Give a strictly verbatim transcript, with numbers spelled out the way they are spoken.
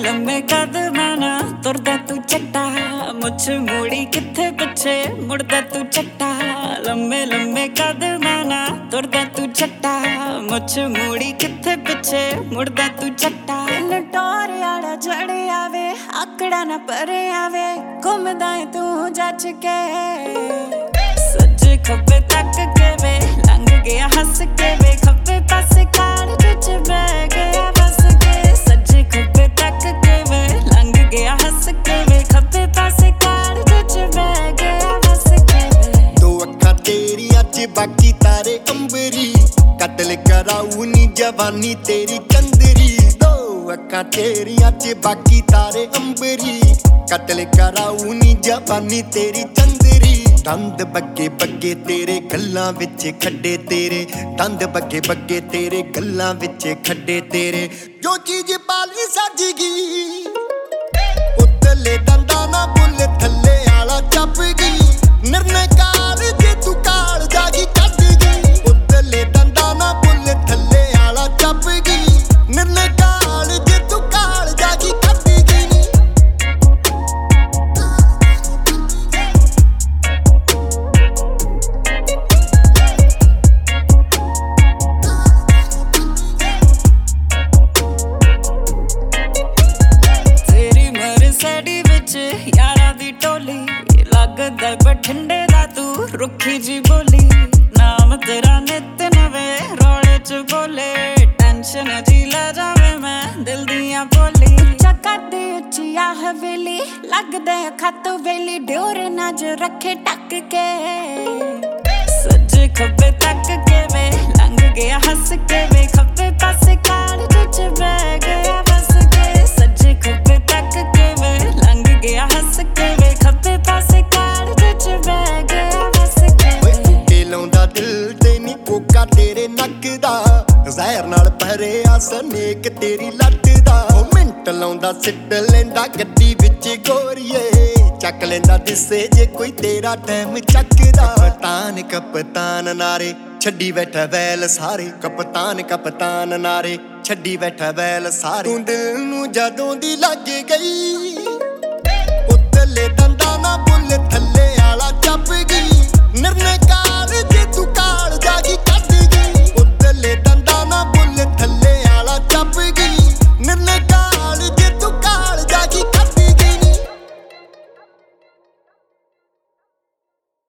लम्मे कदमां नाल तुरदा तू चट्टा, मुछ मूड़ी किथे पिछे मुड़दा तू चट्टा। लम्मे लम्मे कदमां नाल तुरदा तू चट्टा, मुछ मूड़ी किथे पिछे मुड़दा तू चट्टा। लटोर आड़ा जड़े आवे आकड़ा ना परे आवे, घुमदा है तू जच के सज्जे खब्बे तक के वे लंघ गया हंस के वे, खब्बे पासे कार विच बह गया बस के। सज्जे खब्बे तक के वे लंघ गया हंस के वे, खब्बे पासे कार विच बह गया बस के वे। दो अक्खां तेरियां च बाकी तारे अंबरी, कतल कराऊ नी जवानी तेरी कंदरी। दो अक्खां तेरियां च बाकी तारे अंबरी, कतल कराऊ नी जवानी तेरी चंदरी। दंद बग्गे बग्गे तेरे गल्लां विच खड्डे तेरे, दंद बग्गे बग्गे तेरे गल्लां विच खड्डे तेरे। जो चीज पाली सज गई उतले दंदा ना बुल थल्ले आला चप गई। निर्णय कार जे तू काल जागी कट गई, उतले दंदा ना बुल थल्ले आला चप गई। निर्णय कार जे तू काल जागी कट गई। यारा दी टोली लगदा बठिंडे दा तू रुखी जी बोली। नाम तेरा नित नवे रोले च बोले, टेंशन जी ले जावे मैं दिल दियां बोली। चकदी उच्ची आ हवेली लगदे खत वेली, ड्योर नज रखे टक के सज्जे खब्बे तक के वे लंघ गया हंस के वे, खब्बे पासे कार विच बह गया बस के। सज्जे खब्बे तक के वे लंघ गया हंस के वे, खब्बे पासे कार विच बह गया बस के वे। के लाउंदा दिल ते नी कोका तेरे नक दा, ज़हर नाल भरिया सनेक तेरी लट दा। ओ मिंट लाउंदा सिट लैंदा गड्डी विच गोरीए, चक लैंदा दिसे जे कोई तेरा टाइम चकदा। कप्तान कप्तान नारे छड्डी बैठा बैल सारे, कप्तान कप्तान नारे छड्डी बैठा बैल सारे। तू दिल नू जदों दी लग गई उतले दंदा ना बुल थल्ले